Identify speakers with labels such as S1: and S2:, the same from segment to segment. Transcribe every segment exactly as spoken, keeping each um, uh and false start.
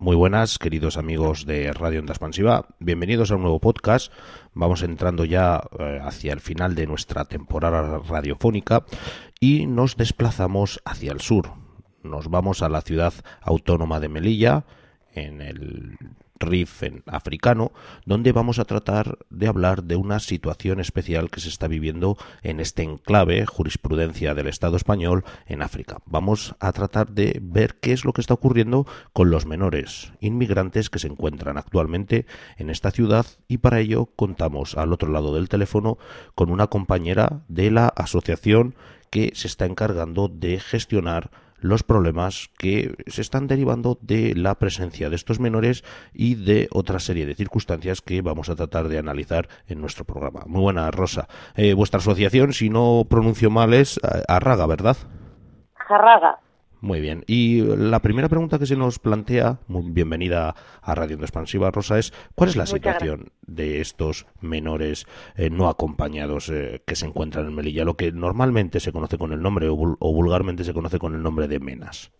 S1: Muy buenas, queridos amigos de Radio Onda Expansiva. Bienvenidos a un nuevo podcast. Vamos entrando ya eh, hacia el final de nuestra temporada radiofónica y nos desplazamos hacia el sur. Nos vamos a la ciudad autónoma de Melilla, en el Rif en africano, donde vamos a tratar de hablar de una situación especial que se está viviendo en este enclave, jurisprudencia del Estado español en África. Vamos a tratar de ver qué es lo que está ocurriendo con los menores inmigrantes que se encuentran actualmente en esta ciudad, y para ello contamos al otro lado del teléfono con una compañera de la asociación que se está encargando de gestionar los problemas que se están derivando de la presencia de estos menores y de otra serie de circunstancias que vamos a tratar de analizar en nuestro programa. Muy buena, Rosa. Eh, vuestra asociación, si no pronuncio mal, es Arraga, ¿verdad?
S2: Arraga.
S1: Muy bien. Y la primera pregunta que se nos plantea, muy bienvenida a Radio Onda Expansiva, Rosa, es ¿cuál es la
S2: Muchas
S1: situación
S2: gracias.
S1: de estos menores eh, no acompañados eh, que se encuentran en Melilla, lo que normalmente se conoce con el nombre o, vul- o vulgarmente se conoce con el nombre de menas?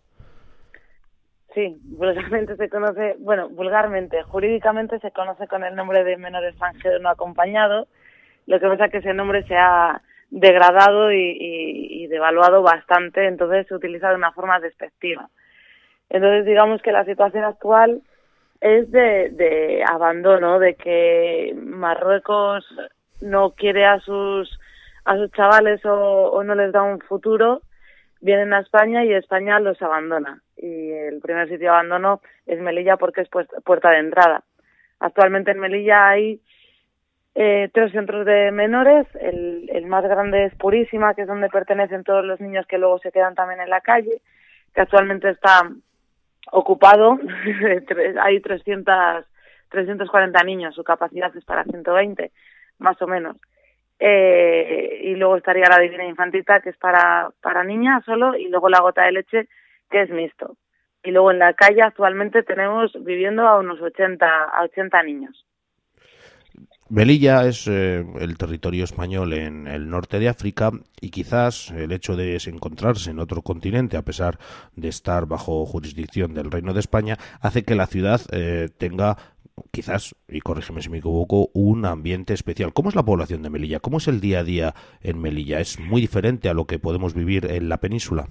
S2: Sí, vulgarmente se conoce, bueno, vulgarmente, jurídicamente se conoce con el nombre de menor extranjero no acompañado. Lo que pasa es que ese nombre se ha degradado y, y, y devaluado bastante, entonces se utiliza de una forma despectiva. Entonces digamos que la situación actual es de, de abandono, de que Marruecos no quiere a sus a sus chavales o, o no les da un futuro, vienen a España y España los abandona. Y el primer sitio de abandono es Melilla porque es puerta de entrada. Actualmente en Melilla hay eh, tres centros de menores. El, el más grande es Purísima, que es donde pertenecen todos los niños que luego se quedan también en la calle, que actualmente está ocupado. Hay trescientos, trescientos cuarenta niños, su capacidad es para ciento veinte, más o menos. Eh, y luego estaría la Divina Infantita, que es para, para niñas solo, y luego la Gota de Leche, que es mixto. Y luego en la calle actualmente tenemos viviendo a unos ochenta, a ochenta niños.
S1: Melilla es eh, el territorio español en el norte de África, y quizás el hecho de encontrarse en otro continente, a pesar de estar bajo jurisdicción del Reino de España, hace que la ciudad eh, tenga, quizás, y corrígeme si me equivoco, un ambiente especial. ¿Cómo es la población de Melilla? ¿Cómo es el día a día en Melilla? ¿Es muy diferente a lo que podemos vivir en la península?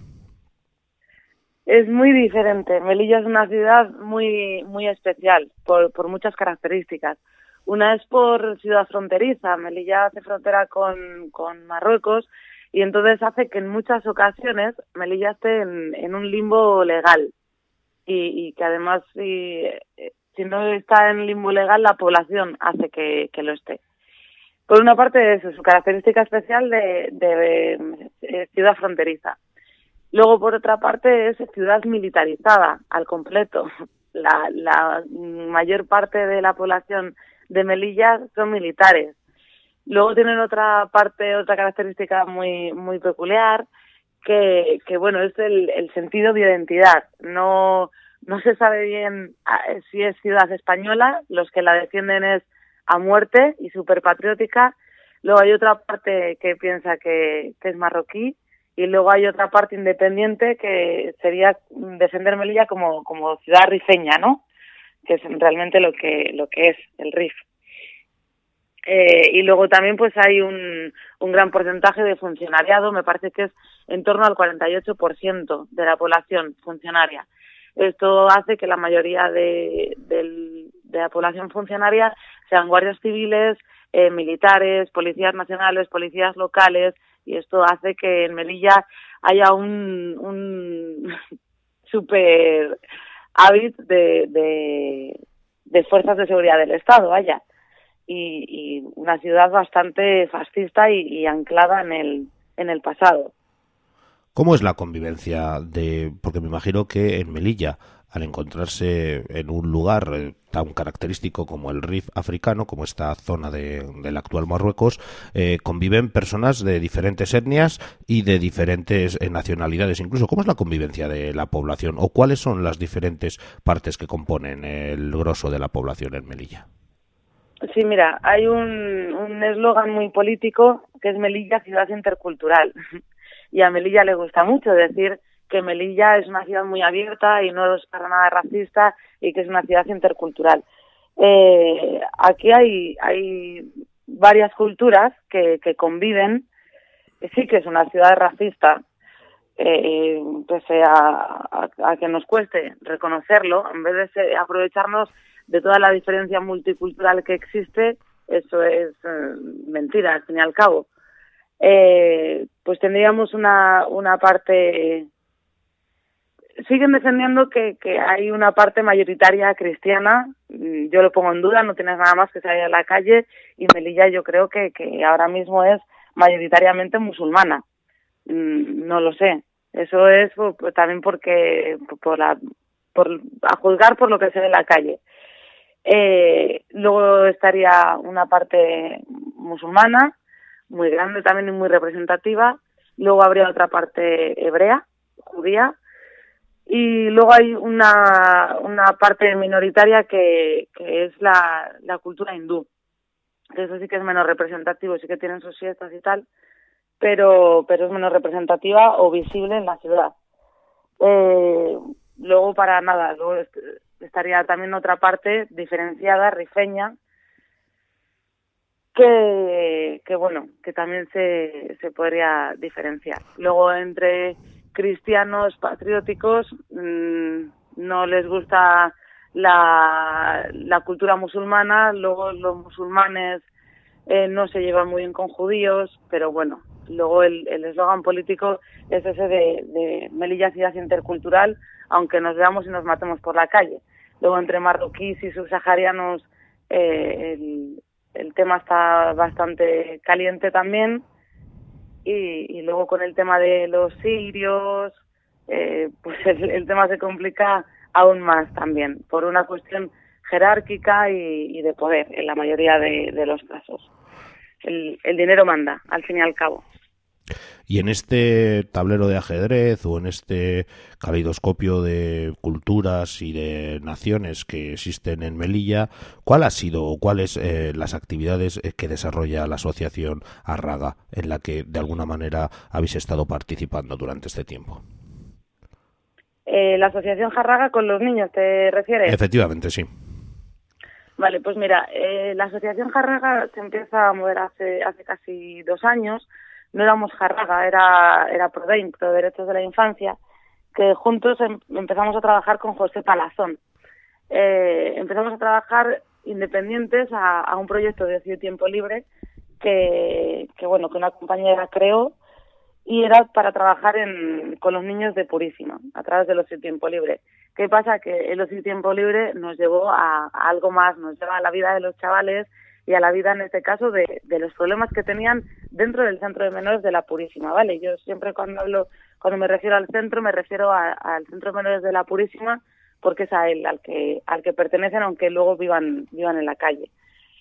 S2: Es muy diferente. Melilla es una ciudad muy muy especial por, por muchas características. Una es por ciudad fronteriza. Melilla hace frontera con, con Marruecos y entonces hace que en muchas ocasiones Melilla esté en, en un limbo legal y, y que además si, si no está en limbo legal la población hace que, que lo esté. Por una parte eso, su característica especial de, de, de ciudad fronteriza. Luego, por otra parte, es ciudad militarizada al completo. La, la mayor parte de la población de Melilla son militares. Luego tienen otra parte, otra característica muy muy peculiar, que, que bueno, es el, el sentido de identidad. No no se sabe bien si es ciudad española, los que la defienden es a muerte y súper patriótica. Luego hay otra parte que piensa que, que es marroquí. Y luego hay otra parte independiente que sería defender Melilla como, como ciudad rifeña, ¿no? Que es realmente lo que lo que es el Rif. Eh, y luego también pues hay un, un gran porcentaje de funcionariado, me parece que es en torno al cuarenta y ocho por ciento de la población funcionaria. Esto hace que la mayoría de, de, de la población funcionaria sean guardias civiles, eh, militares, policías nacionales, policías locales, y esto hace que en Melilla haya un, un super hábit de, de, de fuerzas de seguridad del Estado, vaya. Y, y una ciudad bastante fascista y, y anclada en el, en el pasado.
S1: ¿Cómo es la convivencia de...? Porque me imagino que en Melilla, al encontrarse en un lugar eh, tan característico como el Rif africano, como esta zona de, del actual Marruecos, eh, conviven personas de diferentes etnias y de diferentes eh, nacionalidades. Incluso, ¿cómo es la convivencia de la población? ¿O cuáles son las diferentes partes que componen el grosso de la población en Melilla?
S2: Sí, mira, hay un un eslogan muy político que es Melilla, ciudad intercultural. Y a Melilla le gusta mucho decir que Melilla es una ciudad muy abierta y no es para nada racista y que es una ciudad intercultural. Eh, aquí hay, hay varias culturas que, que conviven. Sí que es una ciudad racista, eh, pese a, a, a que nos cueste reconocerlo, en vez de ser, aprovecharnos de toda la diferencia multicultural que existe, eso es eh, mentira, al fin y al cabo. Eh, pues tendríamos una, una parte... Siguen defendiendo que, que hay una parte mayoritaria cristiana. Yo lo pongo en duda, no tienes nada más que salir a la calle, y Melilla yo creo que, que ahora mismo es mayoritariamente musulmana. No lo sé. Eso es pues, también porque por la, por, a juzgar por lo que se ve en la calle. Eh, luego estaría una parte musulmana, muy grande también y muy representativa. Luego habría otra parte hebrea, judía. Y luego hay una, una parte minoritaria que, que es la, la cultura hindú. Eso sí que es menos representativo, sí que tienen sus fiestas y tal, pero, pero es menos representativa o visible en la ciudad. Eh, luego para nada, luego estaría también otra parte diferenciada, rifeña, que, que bueno, que también se, se podría diferenciar. Luego entre cristianos patrióticos mmm, no les gusta la, la cultura musulmana, luego los musulmanes eh, no se llevan muy bien con judíos, pero bueno, luego el eslogan político es ese de, de Melilla ciudad intercultural, aunque nos veamos y nos matemos por la calle. Luego entre marroquíes y subsaharianos eh, el, el tema está bastante caliente también. Y, y luego con el tema de los sirios, eh, pues el, el tema se complica aún más también, por una cuestión jerárquica y, y de poder en la mayoría de, de los casos. El, el dinero manda, al fin y al cabo.
S1: Y en este tablero de ajedrez o en este caleidoscopio de culturas y de naciones que existen en Melilla, ¿cuál ha sido o cuáles eh, las actividades que desarrolla la asociación Arraga en la que de alguna manera habéis estado participando durante este tiempo?
S2: Eh, la asociación Jarraga con los niños, ¿te refieres?
S1: Efectivamente, sí.
S2: Vale, pues mira, eh, la asociación Jarraga se empieza a mover hace, hace casi dos años. No éramos Jarraga, era, era Prodein, Pro Derechos de la Infancia, que juntos em, empezamos a trabajar con José Palazón. Eh, empezamos a trabajar independientes a, a un proyecto de ocio y tiempo libre que, que, bueno, que una compañera creó, y era para trabajar en, con los niños de Purísima, a través del ocio y tiempo libre. ¿Qué pasa? Que el ocio y tiempo libre nos llevó a, a algo más, nos lleva a la vida de los chavales y a la vida, en este caso, de, de los problemas que tenían dentro del centro de menores de la Purísima, ¿vale? Yo siempre cuando hablo, cuando me refiero al centro, me refiero a, al centro de menores de la Purísima, porque es a él al que, al que pertenecen, aunque luego vivan, vivan en la calle.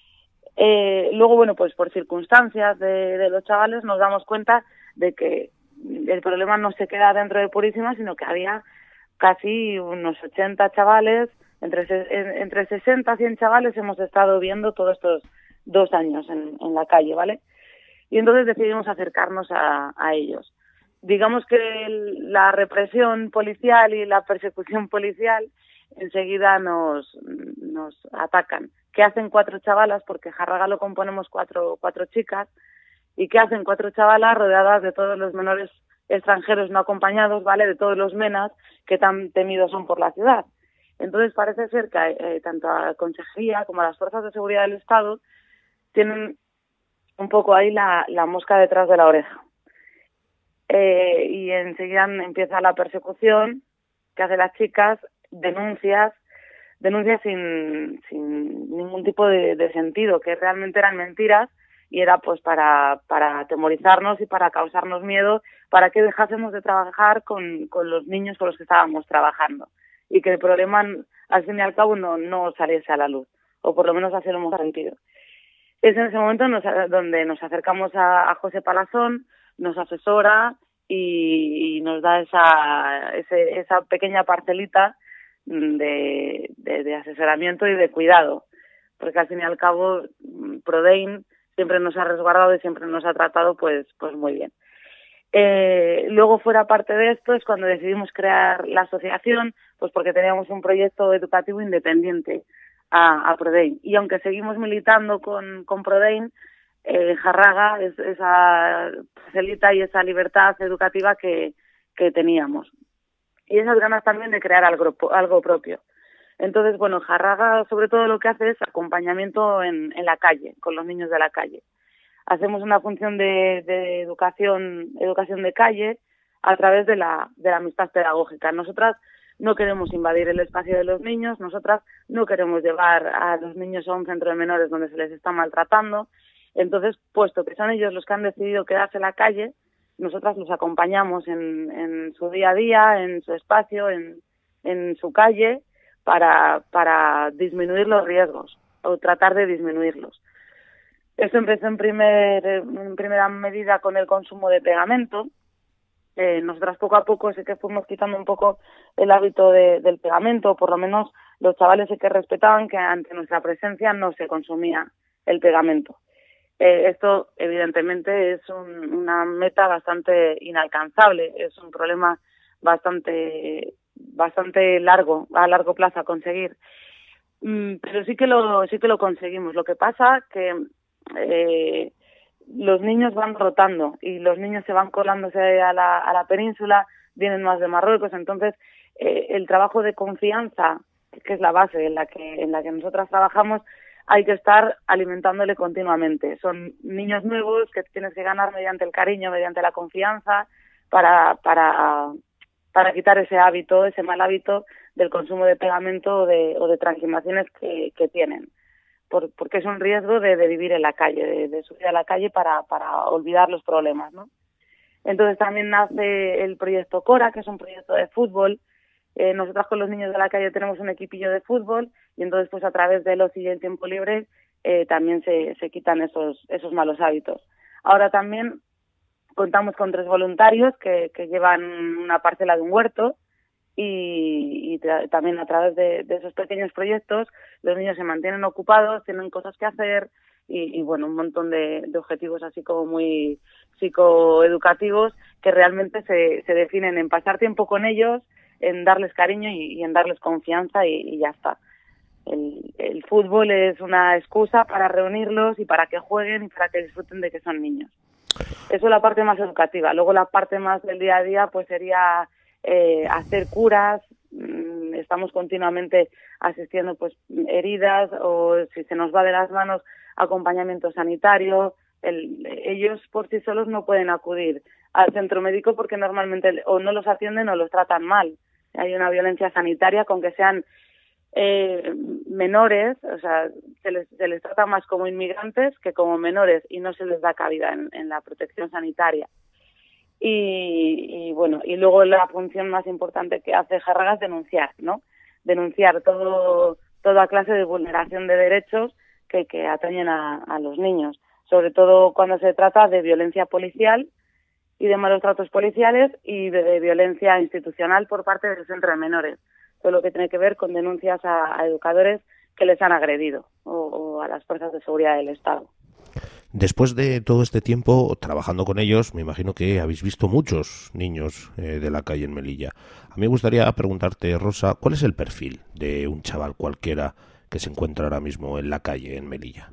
S2: Eh, luego, bueno, pues por circunstancias de, de los chavales nos damos cuenta de que el problema no se queda dentro de Purísima, sino que había casi unos ochenta chavales, entre, entre sesenta y cien chavales hemos estado viendo todos estos dos años en, en la calle, ¿vale? Y entonces decidimos acercarnos a, a ellos. Digamos que el, la represión policial y la persecución policial enseguida nos, nos atacan. ¿Qué hacen cuatro chavalas? Porque Jarraga lo componemos cuatro, cuatro chicas. ¿Y qué hacen cuatro chavalas rodeadas de todos los menores extranjeros no acompañados, ¿vale? De todos los menas que tan temidos son por la ciudad. Entonces parece ser que eh, tanto a la Consejería como a las Fuerzas de Seguridad del Estado tienen un poco ahí la, la mosca detrás de la oreja. Eh, y enseguida empieza la persecución que hacen las chicas, denuncias, denuncias sin, sin ningún tipo de, de sentido, que realmente eran mentiras, y era pues para, para atemorizarnos y para causarnos miedo, para que dejásemos de trabajar con, con los niños con los que estábamos trabajando, y que el problema al fin y al cabo no, no saliese a la luz, o por lo menos así lo hemos sentido. Es en ese momento nos, donde nos acercamos a, a José Palazón, nos asesora y, y nos da esa, ese, esa pequeña parcelita de, de, de asesoramiento y de cuidado, porque al fin y al cabo Prodein siempre nos ha resguardado y siempre nos ha tratado pues, pues muy bien. Eh, luego, fuera parte de esto, es cuando decidimos crear la asociación, pues porque teníamos un proyecto educativo independiente a, a Prodein. Y aunque seguimos militando con, con Prodein, eh, Jarraga es esa facilita y esa libertad educativa que, que teníamos. Y esas ganas también de crear algo, algo propio. Entonces, bueno, Jarraga sobre todo lo que hace es acompañamiento en, en la calle, con los niños de la calle. Hacemos una función de, de educación, educación de calle a través de la, de la amistad pedagógica. Nosotras no queremos invadir el espacio de los niños, nosotras no queremos llevar a los niños a un centro de menores donde se les está maltratando. Entonces, puesto que son ellos los que han decidido quedarse en la calle, nosotras los acompañamos en, en su día a día, en su espacio, en, en su calle, para, para disminuir los riesgos o tratar de disminuirlos. Esto empezó en, primer, en primera medida con el consumo de pegamento. Eh, nosotras poco a poco sí que fuimos quitando un poco el hábito de, del pegamento, por lo menos los chavales sí que respetaban que ante nuestra presencia no se consumía el pegamento. Eh, esto evidentemente es un, una meta bastante inalcanzable, es un problema bastante bastante largo, a largo plazo a conseguir. Mm, pero sí que lo sí que lo conseguimos. Lo que pasa que eh, los niños van rotando y los niños se van colándose a la, a la península, vienen más de Marruecos, entonces eh, el trabajo de confianza, que es la base en la que en la que nosotras trabajamos, hay que estar alimentándole continuamente. Son niños nuevos que tienes que ganar mediante el cariño, mediante la confianza, para para para quitar ese hábito, ese mal hábito del consumo de pegamento o de, o de transhumaciones que, que tienen. Por, porque es un riesgo de, de vivir en la calle, de, de subir a la calle para, para olvidar los problemas, ¿no? Entonces también nace el proyecto Cora, que es un proyecto de fútbol. Eh, nosotros con los niños de la calle tenemos un equipillo de fútbol y entonces pues a través del ocio y el tiempo libre eh, también se, se quitan esos, esos malos hábitos. Ahora también contamos con tres voluntarios que, que llevan una parcela de un huerto y, y tra- también a través de, de esos pequeños proyectos los niños se mantienen ocupados, tienen cosas que hacer y, y bueno, un montón de, de objetivos así como muy psicoeducativos que realmente se, se definen en pasar tiempo con ellos, en darles cariño y, y en darles confianza y, y ya está. El, el fútbol es una excusa para reunirlos y para que jueguen y para que disfruten de que son niños. Eso es la parte más educativa. Luego la parte más del día a día pues sería eh, hacer curas. Estamos continuamente asistiendo pues heridas o si se nos va de las manos acompañamiento sanitario. El, ellos por sí solos no pueden acudir al centro médico porque normalmente o no los atienden o los tratan mal. Hay una violencia sanitaria con que sean Eh, menores, o sea, se les, se les trata más como inmigrantes que como menores y no se les da cabida en, en la protección sanitaria. Y, y bueno, y luego la función más importante que hace Jarraga es denunciar, ¿no? Denunciar todo, toda clase de vulneración de derechos que, que atañen a, a los niños, sobre todo cuando se trata de violencia policial y de malos tratos policiales y de, de violencia institucional por parte del centro de menores. Todo lo que tiene que ver con denuncias a, a educadores que les han agredido o, o a las fuerzas de seguridad del Estado.
S1: Después de todo este tiempo trabajando con ellos, me imagino que habéis visto muchos niños eh, de la calle en Melilla. A mí me gustaría preguntarte, Rosa, ¿cuál es el perfil de un chaval cualquiera que se encuentra ahora mismo en la calle en Melilla?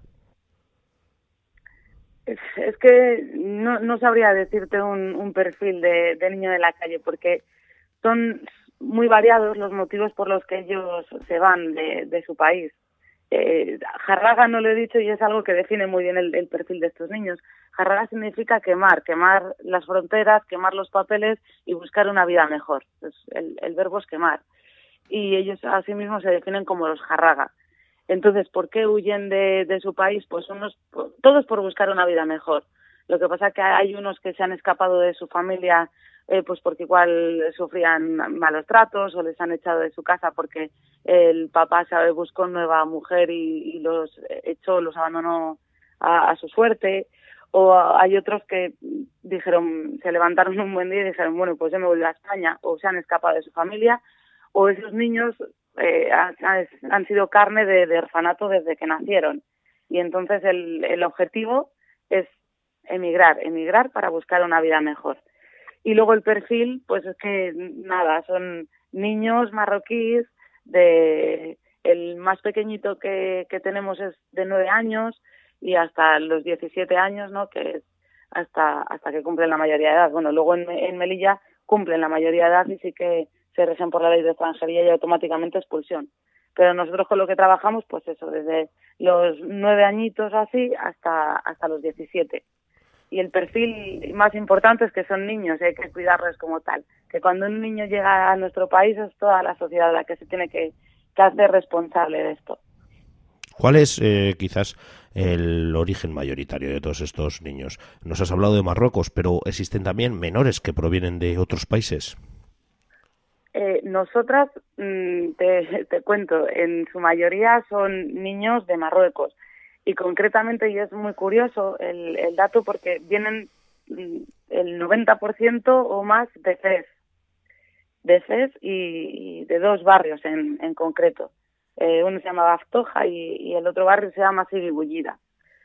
S2: Es, es que no, no sabría decirte un, un perfil de, de niño de la calle porque son muy variados los motivos por los que ellos se van de, de su país. Eh, Jarraga no lo he dicho y es algo que define muy bien el, el perfil de estos niños. Jarraga significa quemar, quemar las fronteras, quemar los papeles y buscar una vida mejor. Pues el, el verbo es quemar. Y ellos a sí mismos se definen como los Jarraga. Entonces, ¿por qué huyen de, de su país? Pues unos, todos por buscar una vida mejor. Lo que pasa es que hay unos que se han escapado de su familia Eh, pues porque igual sufrían malos tratos o les han echado de su casa porque el papá se buscó nueva mujer y, y los echó, los abandonó a, a su suerte, o hay otros que dijeron, se levantaron un buen día y dijeron, bueno, pues yo me voy a España, o se han escapado de su familia, o esos niños eh, han, han sido carne de, de orfanato desde que nacieron, y entonces el, el objetivo es emigrar, emigrar para buscar una vida mejor. Y luego el perfil, pues es que nada, son niños marroquíes, de el más pequeñito que, que tenemos es de nueve años y hasta los diecisiete años, ¿no? Que es hasta hasta que cumplen la mayoría de edad. Bueno, luego en, en Melilla cumplen la mayoría de edad y sí que se rigen por la ley de extranjería y automáticamente expulsión. Pero nosotros con lo que trabajamos, pues eso, desde los nueve añitos así hasta hasta los diecisiete. Y el perfil más importante es que son niños y hay que cuidarlos como tal. Que cuando un niño llega a nuestro país es toda la sociedad la que se tiene que, que hacer responsable de esto.
S1: ¿Cuál es eh, quizás el origen mayoritario de todos estos niños? Nos has hablado de Marruecos, pero existen también menores que provienen de otros países.
S2: Eh, nosotras, mmm, te, te cuento, en su mayoría son niños de Marruecos. Y concretamente, y es muy curioso el, el dato, porque vienen el noventa por ciento o más de Fez, de Fez y, y de dos barrios en, en concreto. Eh, uno se llama Baftoja y, y el otro barrio se llama Sidi Bouzida.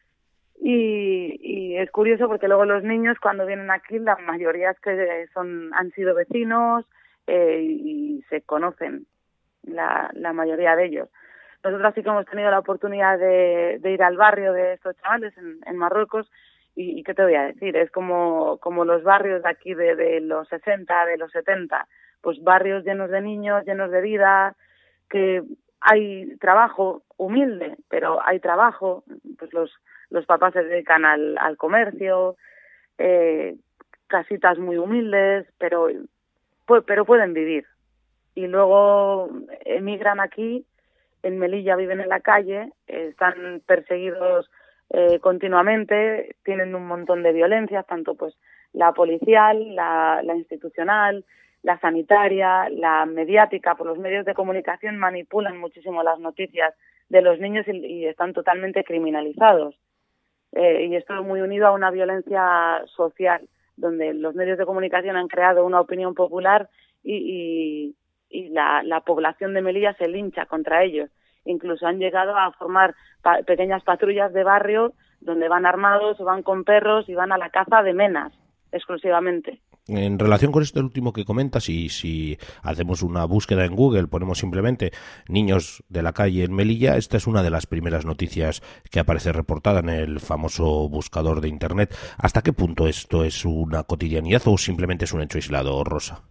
S2: Y, y es curioso porque luego los niños cuando vienen aquí, la mayoría es que son, han sido vecinos eh, y se conocen, la, la mayoría de ellos. Nosotros sí que hemos tenido la oportunidad de, de ir al barrio de estos chavales en, en Marruecos y, y ¿qué te voy a decir? Es como, como los barrios de aquí de, de los sesenta, de los setenta, pues barrios llenos de niños, llenos de vida, que hay trabajo humilde, pero hay trabajo, pues los, los papás se dedican al, al comercio, eh, casitas muy humildes, pero, pues, pero pueden vivir. Y luego emigran aquí. En Melilla viven en la calle, eh, están perseguidos eh, continuamente, tienen un montón de violencias, tanto pues la policial, la, la institucional, la sanitaria, la mediática. Por los medios de comunicación manipulan muchísimo las noticias de los niños y, y están totalmente criminalizados. Eh, y esto es muy unido a una violencia social, donde los medios de comunicación han creado una opinión popular y, y y la, la población de Melilla se lincha contra ellos. Incluso han llegado a formar pa- pequeñas patrullas de barrio donde van armados o van con perros y van a la caza de menas exclusivamente.
S1: En relación con esto último que comentas, y si hacemos una búsqueda en Google, ponemos simplemente niños de la calle en Melilla, esta es una de las primeras noticias que aparece reportada en el famoso buscador de Internet. ¿Hasta qué punto esto es una cotidianidad o simplemente es un hecho aislado, Rosa?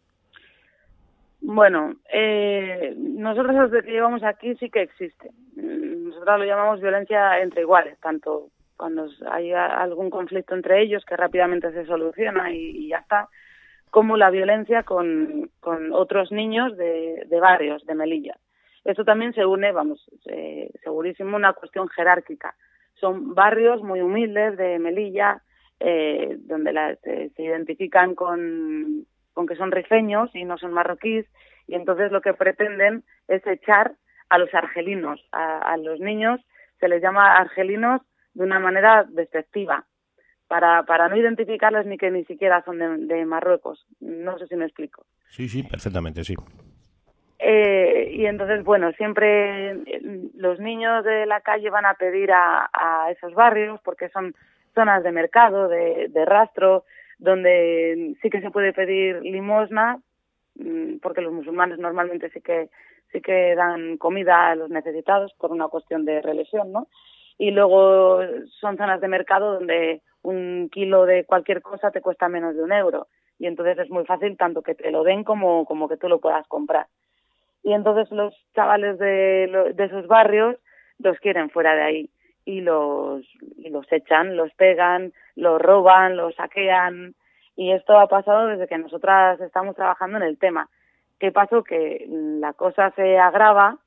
S2: Bueno, eh, nosotros desde que llevamos aquí sí que existe. Nosotros lo llamamos violencia entre iguales, tanto cuando hay algún conflicto entre ellos que rápidamente se soluciona y, y ya está, como la violencia con, con otros niños de, de barrios de Melilla. Esto también se une, vamos, eh, segurísimo, una cuestión jerárquica. Son barrios muy humildes de Melilla, eh, donde la, se, se identifican con... con que son rifeños y no son marroquíes, y entonces lo que pretenden es echar a los argelinos. A, a los niños se les llama argelinos de una manera despectiva, para, para no identificarles ni que ni siquiera son de, de Marruecos. No sé si me explico.
S1: Sí, sí, perfectamente, sí.
S2: Eh, y entonces, bueno, siempre los niños de la calle van a pedir a, a esos barrios porque son zonas de mercado, de, de rastro, donde sí que se puede pedir limosna, porque los musulmanes normalmente sí que sí que dan comida a los necesitados por una cuestión de religión, ¿no? Y luego son zonas de mercado donde un kilo de cualquier cosa te cuesta menos de un euro, y entonces es muy fácil tanto que te lo den como, como que tú lo puedas comprar. Y entonces los chavales de, de esos barrios los quieren fuera de ahí y los, y los echan, los pegan, los roban, los saquean, y esto ha pasado desde que nosotras estamos trabajando en el tema. ¿Qué pasó? Que la cosa se agrava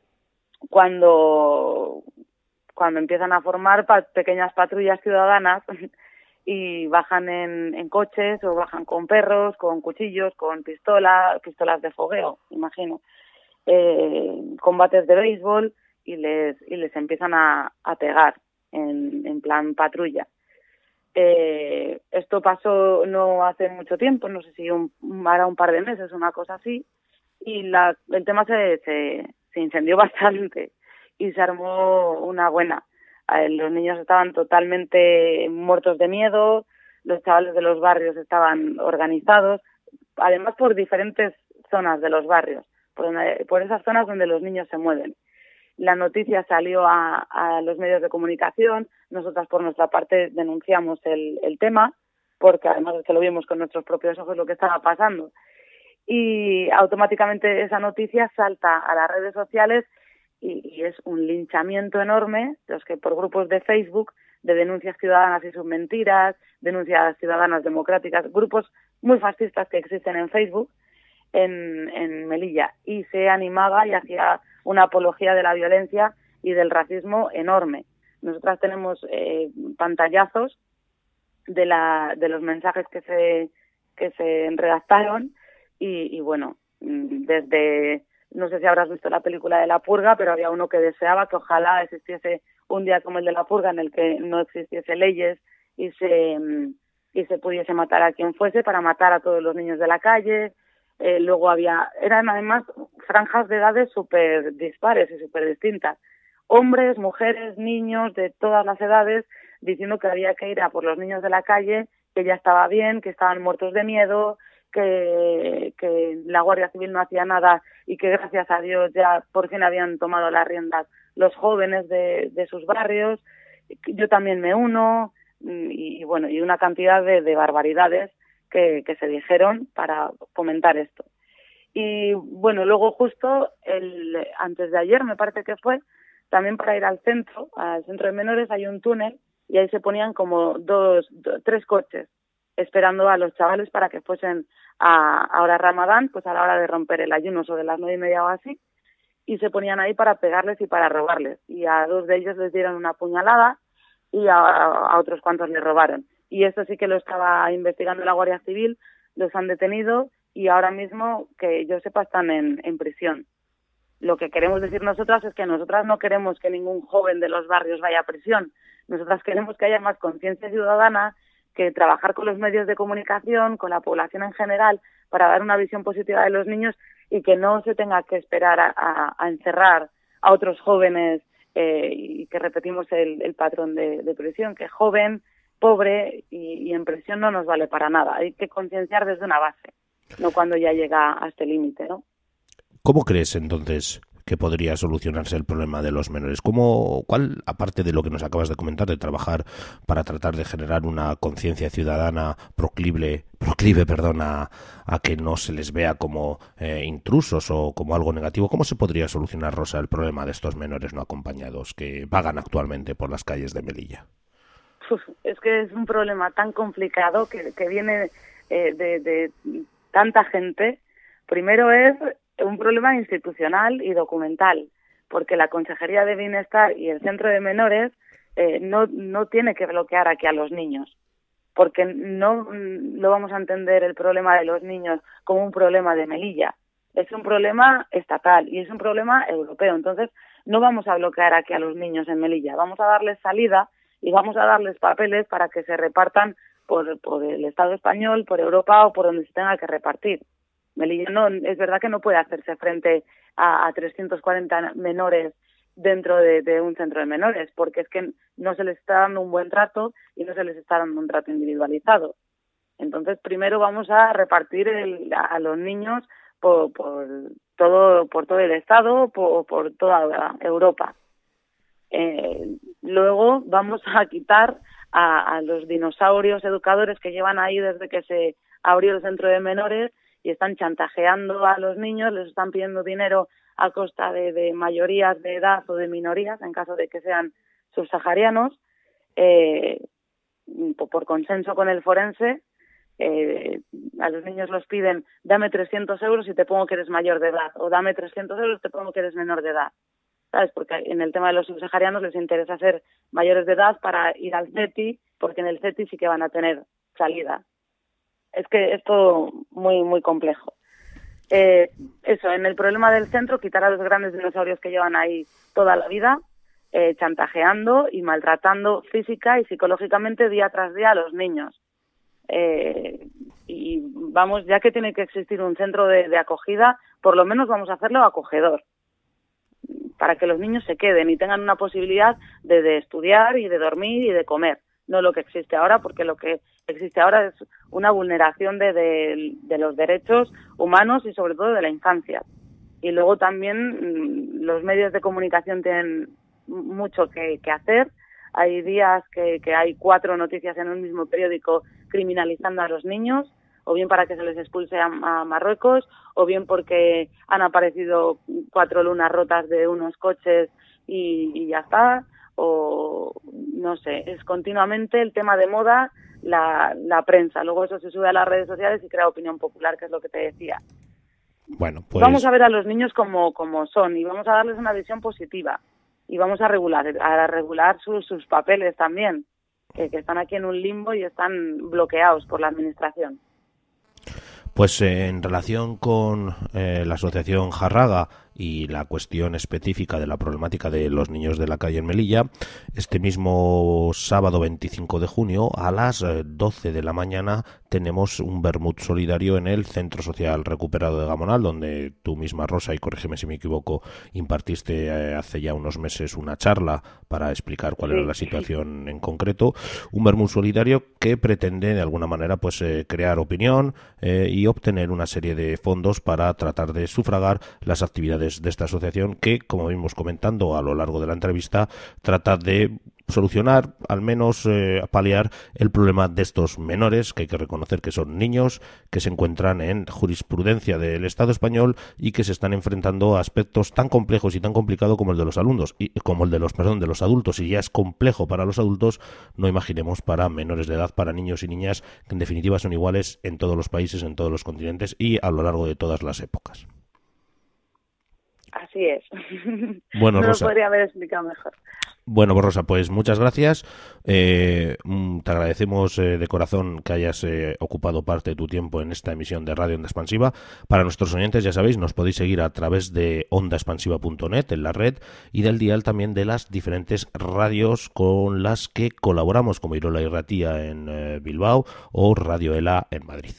S2: cuando, cuando empiezan a formar pa- pequeñas patrullas ciudadanas y bajan en, en coches o bajan con perros, con cuchillos, con pistolas, pistolas de fogueo, imagino, eh, combates de béisbol, y les y les empiezan a, a pegar en, en plan patrulla. Eh, esto pasó no hace mucho tiempo, no sé si un, hará un par de meses, una cosa así, y la, el tema se, se, se incendió bastante y se armó una buena. Eh, los niños estaban totalmente muertos de miedo, los chavales de los barrios estaban organizados, además por diferentes zonas de los barrios, por, donde, por esas zonas donde los niños se mueven. La noticia salió a, a los medios de comunicación, nosotras por nuestra parte denunciamos el, el tema, porque además es que lo vimos con nuestros propios ojos lo que estaba pasando. Y automáticamente esa noticia salta a las redes sociales y, y es un linchamiento enorme, los que por grupos de Facebook, de denuncias ciudadanas y sus mentiras, denuncias ciudadanas democráticas, grupos muy fascistas que existen en Facebook, en, en Melilla, y se animaba y hacía una apología de la violencia y del racismo enorme. Nosotras tenemos eh, pantallazos de la de los mensajes que se que se redactaron y, y bueno, desde, no sé si habrás visto la película de La Purga, pero había uno que deseaba que ojalá existiese un día como el de La Purga en el que no existiese leyes y se y se pudiese matar a quien fuese para matar a todos los niños de la calle. Eh, luego había, eran además franjas de edades súper dispares y súper distintas. Hombres, mujeres, niños de todas las edades diciendo que había que ir a por los niños de la calle, que ya estaba bien, que estaban muertos de miedo, que, que la Guardia Civil no hacía nada y que gracias a Dios ya por fin habían tomado las riendas los jóvenes de, de sus barrios. Yo también me uno y, y bueno, y una cantidad de, de barbaridades que, que se dijeron para fomentar esto. Y bueno, luego justo el antes de ayer, me parece que fue, también para ir al centro, al centro de menores, hay un túnel y ahí se ponían como dos, dos tres coches esperando a los chavales para que fuesen a ahora Ramadán, pues a la hora de romper el ayuno sobre las nueve y media o así, y se ponían ahí para pegarles y para robarles. Y a dos de ellos les dieron una puñalada y a, a otros cuantos les robaron. Y esto sí que lo estaba investigando la Guardia Civil, los han detenido y ahora mismo, que yo sepa, están en, en prisión. Lo que queremos decir nosotras es que nosotras no queremos que ningún joven de los barrios vaya a prisión. Nosotras queremos que haya más conciencia ciudadana, que trabajar con los medios de comunicación, con la población en general, para dar una visión positiva de los niños y que no se tenga que esperar a, a, a encerrar a otros jóvenes eh, y que repetimos el, el patrón de, de prisión, que joven, pobre y, y en prisión no nos vale para nada. Hay que concienciar desde una base, no cuando ya llega a este límite, ¿no?
S1: ¿Cómo crees entonces que podría solucionarse el problema de los menores? ¿Cómo, cuál, aparte de lo que nos acabas de comentar, de trabajar para tratar de generar una conciencia ciudadana proclive, proclive perdón, a, a que no se les vea como eh, intrusos o como algo negativo, ¿cómo se podría solucionar, Rosa, el problema de estos menores no acompañados que vagan actualmente por las calles de Melilla?
S2: Uf, es que es un problema tan complicado que, que viene eh, de, de tanta gente. Primero es un problema institucional y documental, porque la Consejería de Bienestar y el Centro de Menores eh, no, no tiene que bloquear aquí a los niños, porque no lo vamos a entender el problema de los niños como un problema de Melilla. Es un problema estatal y es un problema europeo. Entonces, no vamos a bloquear aquí a los niños en Melilla. Vamos a darles salida y vamos a darles papeles para que se repartan por, por el Estado español, por Europa o por donde se tenga que repartir. Melilla no, es verdad que no puede hacerse frente a, a trescientos cuarenta menores dentro de, de un centro de menores, porque es que no se les está dando un buen trato y no se les está dando un trato individualizado. Entonces, primero vamos a repartir el, a, a los niños por, por todo por todo el Estado, por, por toda Europa. Eh, luego vamos a quitar a, a los dinosaurios educadores que llevan ahí desde que se abrió el centro de menores y están chantajeando a los niños, les están pidiendo dinero a costa de, de mayorías de edad o de minorías, en caso de que sean subsaharianos, eh, por, por consenso con el forense. Eh, a los niños los piden, dame trescientos euros y te pongo que eres mayor de edad, o dame trescientos euros y te pongo que eres menor de edad. ¿Sabes? Porque en el tema de los subsaharianos les interesa ser mayores de edad para ir al CETI, porque en el CETI sí que van a tener salida. Es que es todo muy, muy complejo. Eh, eso, en el problema del centro, quitar a los grandes dinosaurios que llevan ahí toda la vida, eh, chantajeando y maltratando física y psicológicamente día tras día a los niños. Eh, y vamos, ya que tiene que existir un centro de, de acogida, por lo menos vamos a hacerlo acogedor, para que los niños se queden y tengan una posibilidad de, de estudiar y de dormir y de comer, no lo que existe ahora, porque lo que existe ahora es una vulneración de, de, de los derechos humanos y sobre todo de la infancia. Y luego también los medios de comunicación tienen mucho que, que hacer. Hay días que, que hay cuatro noticias en un mismo periódico criminalizando a los niños, o bien para que se les expulse a, a Marruecos, o bien porque han aparecido cuatro lunas rotas de unos coches y, y ya está, o no sé, es continuamente el tema de moda, la, la prensa. Luego eso se sube a las redes sociales y crea opinión popular, que es lo que te decía.
S1: Bueno, pues...
S2: Vamos a ver a los niños como, como son y vamos a darles una visión positiva y vamos a regular a regular sus, sus papeles también, que, que están aquí en un limbo y están bloqueados por la administración.
S1: Pues eh, en relación con eh, la asociación Jarraga y la cuestión específica de la problemática de los niños de la calle en Melilla, este mismo sábado veinticinco de junio a las doce de la mañana tenemos un vermut solidario en el Centro Social Recuperado de Gamonal, donde tú misma, Rosa, y corrígeme si me equivoco, impartiste eh, hace ya unos meses una charla para explicar cuál era la situación en concreto. Un vermut solidario que pretende de alguna manera pues eh, crear opinión eh, y obtener una serie de fondos para tratar de sufragar las actividades de esta asociación que, como vimos comentando a lo largo de la entrevista, trata de solucionar, al menos eh, paliar el problema de estos menores, que hay que reconocer que son niños, que se encuentran en jurisprudencia del Estado español y que se están enfrentando a aspectos tan complejos y tan complicados como el de los alumnos y como el de los perdón de los adultos. Y ya es complejo para los adultos, no imaginemos para menores de edad, para niños y niñas, que en definitiva son iguales en todos los países, en todos los continentes y a lo largo de todas las épocas.
S2: Así es.
S1: Bueno,
S2: no
S1: Rosa,
S2: lo podría haber explicado mejor.
S1: Bueno, pues Rosa, pues muchas gracias. Eh, te agradecemos eh, de corazón que hayas eh, ocupado parte de tu tiempo en esta emisión de Radio Onda Expansiva. Para nuestros oyentes, ya sabéis, nos podéis seguir a través de onda expansiva punto net en la red y del dial también de las diferentes radios con las que colaboramos, como Irola y Ratía en eh, Bilbao o Radio Ela en Madrid.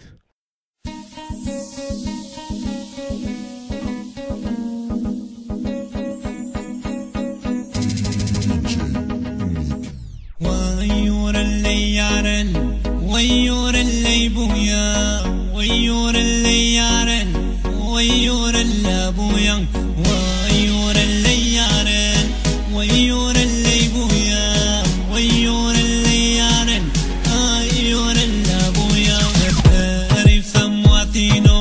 S3: ويور اللي بويا ويور اللي يارن ويور اللي بويا ويور اللي يارن ويور اللي بويا ويور اللي يارن ويور اللي بويا تعرف مواتينو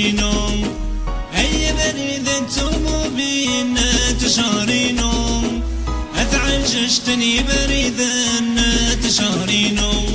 S3: تشارينو أي بريدة تومو بينا تشارينو أتعجشتني بريدة تشارينو